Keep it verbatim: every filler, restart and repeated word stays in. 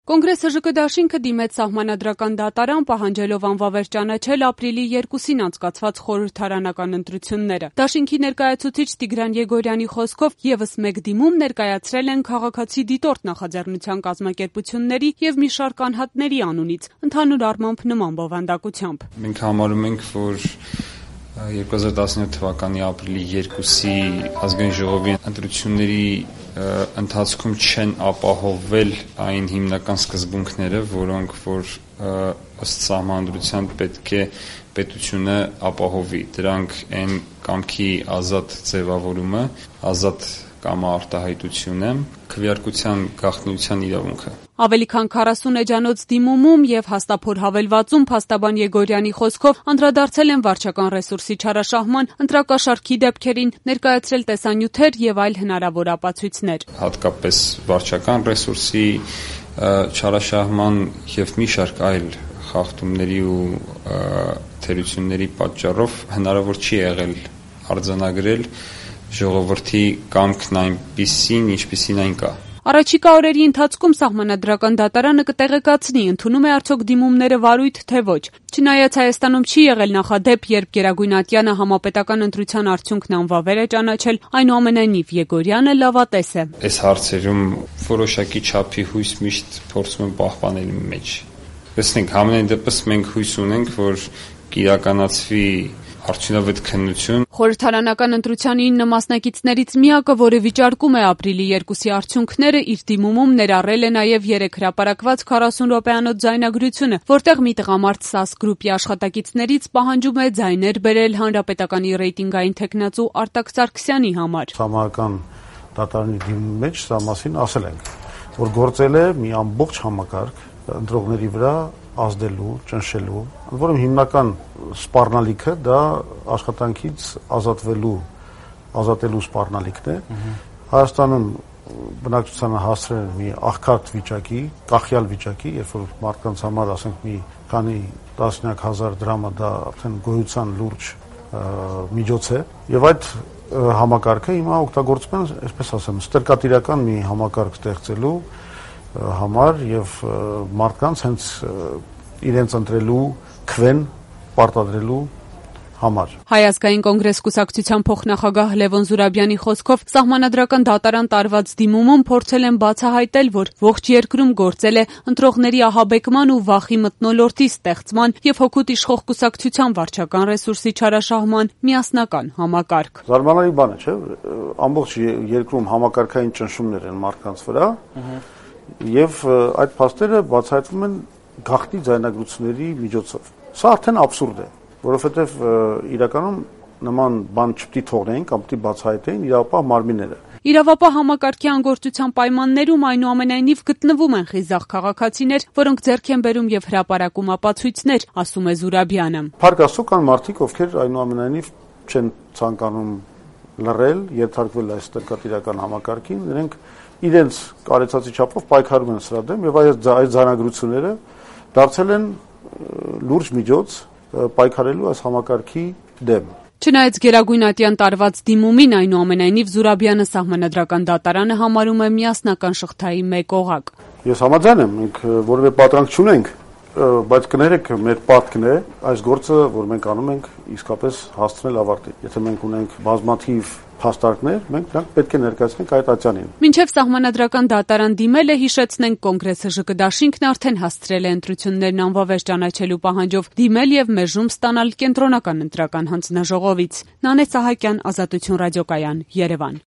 Կոնգրեսը ԺԿ դաշինքը դիմեց սահմանադրական դատարան, պահանջելով անվավեր ճանաչել ապրիլի երկուսին անցկացված խորհրդարանական ընտրությունները։ Դաշինքի ներկայացուցիչ Տիգրան Եգորյանի խոսքով ևս մեկ դիմում ներկայացրել են քաղաքացի դիտորդ նախաձեռնության կազմակերպությունների եւ մի շարք անհատների անունից, ընդհանուր առմամբ նման բովանդակությամբ։ Մենք համարում ենք, որ երկու հազար տասնյոթ թվականի ապրիլի երկուսի ազգային ժողովի ընտրությունների ընթացքում չեն ապահովվել այն հիմնական սկզբունքները, որոնք որ ըստ սահմանադրության պետք է պետությունը ապահովի։ Դրանք են կամքի ազատ ձևավորումը, ազատ կամարտահայտությունը, քվեարկության գաղտնիության իրավունքը։ Ավելի քան քառասուն էջանոց դիմումում եւ հաստափոր հավելվածում փաստաբան Եգորյանի խոսքով անդրադարձել են վարչական ռեսուրսի չարաշահման, ընտրակաշառքի դեպքերին, ներկայացրել տեսանյութեր եւ այլ հնարավոր ապացույցներ։ Հատկապես վարչական ռեսուրսի չարաշահման եւ մի շարք այլ խախտումների ու թերությունների պատճառով հնարավոր չի եղել արձանագրել ժողովրդի կամքն այնպիսին, ինչպիսին այն կա։ Առաջիկա օրերի ընթացքում սահմանադրական դատարանը կտեղեկացնի, ընդունում է արդյոք դիմումները վարույթ թե ոչ։ Չնայած Հայաստանում չի եղել նախադեպ, երբ Գերագույն ատյանը համապետական ընտրության արդյունքն անվավեր է ճանաչել, այնուամենայնիվ Եգորյանը լավատես է։ Այս հարցերում որոշակի չափի հույս միշտ փորձում են պահպանել մեջ։ Տեսնենք, համենայն դեպս մենք հույս ունենք, որ կիրականացվի արդյունավետ քննություն։ Խորհրդարանական ընտրության ինը մասնակիցներից միակը, որը վիճարկում է ապրիլի երկուսի արդյունքները, իր դիմումում ներառել է նաև երեք հրապարակված քառասուն րոպեանոց ձայնագրությունը, որտեղ մի տղամարդ ՍԱՍ գրուպի աշխատակիցներից պահանջում է ձայներ բերել հանրապետականի ռեյտինգային թեկնածու Արտակ Սարգսյանի համար։ Սահմանադրական դատարանի դիմումի մեջ սա մասին ասել ենք, որ գործել է մի ամբողջ համակարգ ընտրողների վրա ազդելու, ճնշելու, որում հիմնական սպառնալիքը դա աշխատանքից ազատվելու, ազատելու սպառնալիքն է։ Հայաստանում բնակչությանը հասցրել մի աղքատ վիճակի, կախյալ վիճակի, երբ որ մարդկանց համար, ասենք, մի քանի տասնյակ հազար դրամը դա արդեն գոյության լուրջ միջոց է, եւ այդ համակարգը հիմա օգտագործում են, այսպես ասեմ, ստրկատիրական մի համակարգ ստեղծելու համար եւ մարդկանց հենց իրենց ընտրելու քվեն պարտադրելու համար։ Հայ ազգային կոնգրես կուսակցության փոխնախագահ Լևոն Զուրաբյանի խոսքով սահմանադրական դատարան տարված դիմումում փորձել են բացահայտել, որ ողջ երկրում գործել է ընտրողների ահաբեկման ու վախի մթնոլորտի ստեղծման եւ հօգուտ իշխող կուսակցության վարչական ռեսուրսի չարաշահման միասնական համակարգ։ Զարմանալի բան է, չէ՞, ամբողջ երկրում համակարգային ճնշումներ են մարդկանց վրա։ Եվ այդ փաստերը բացահայտվում են գաղտնի ձայնագրությունների միջոցով։ Սա արդեն աբսուրդ է, որովհետև իրականում նման բան չպետք է թողնեին կամ պետք է բացահայտեին իրավապահ մարմինները։ Իրավապահ համակարգի անգործության պայմաններում այնուամենայնիվ գտնվում են խիզախ քաղաքացիներ, որոնք ձեռք են բերում եւ հրապարակում ապացույցներ, ասում է Զուրաբյանը։ Փառք Աստծո, կան մարդիկ, ովքեր այնուամենայնիվ չեն ցանկանում լռել, ենթարկվել այս ստրկատիրական համակարգին, նրանք իրենց կարեցածի չափով պայքարում են սրա դեմ եւ այս ձայնագրությունները դարձել են լուրջ միջոց պայքարելու այս համակարգի դեմ։ Չնայած Գերագույն ատյան տարված դիմումին, այնուամենայնիվ Զուրաբյանը սահմանադրական դատարանը համարում է միասնական շղթայի մեկ օղակ։ Ես համաձայն եմ, մենք որևէ պատրանք չունենք, բայց կներեք, մեր պարտքն է այս գործը, որ մենք անում ենք, իսկապես հասցնել ավարտին։ Եթե մենք ունենք բազմաթիվ փաստարկներ, մենք դրանք պետք է ներկայացնենք այդ ատյանին։ Մինչև սահմանադրական դատարան դիմել է, հիշեցնենք, կոնգրեսը ԺԿ դաշինքն արդեն հասցրել է ընտրություններն անվավեր ճանաչելու պահանջով դիմել եւ մերժում ստանալ կենտրոնական ընտրական հանձնաժողովից։ Նանե Սահակյան, Ազատություն ռադիոկայան, Երևան։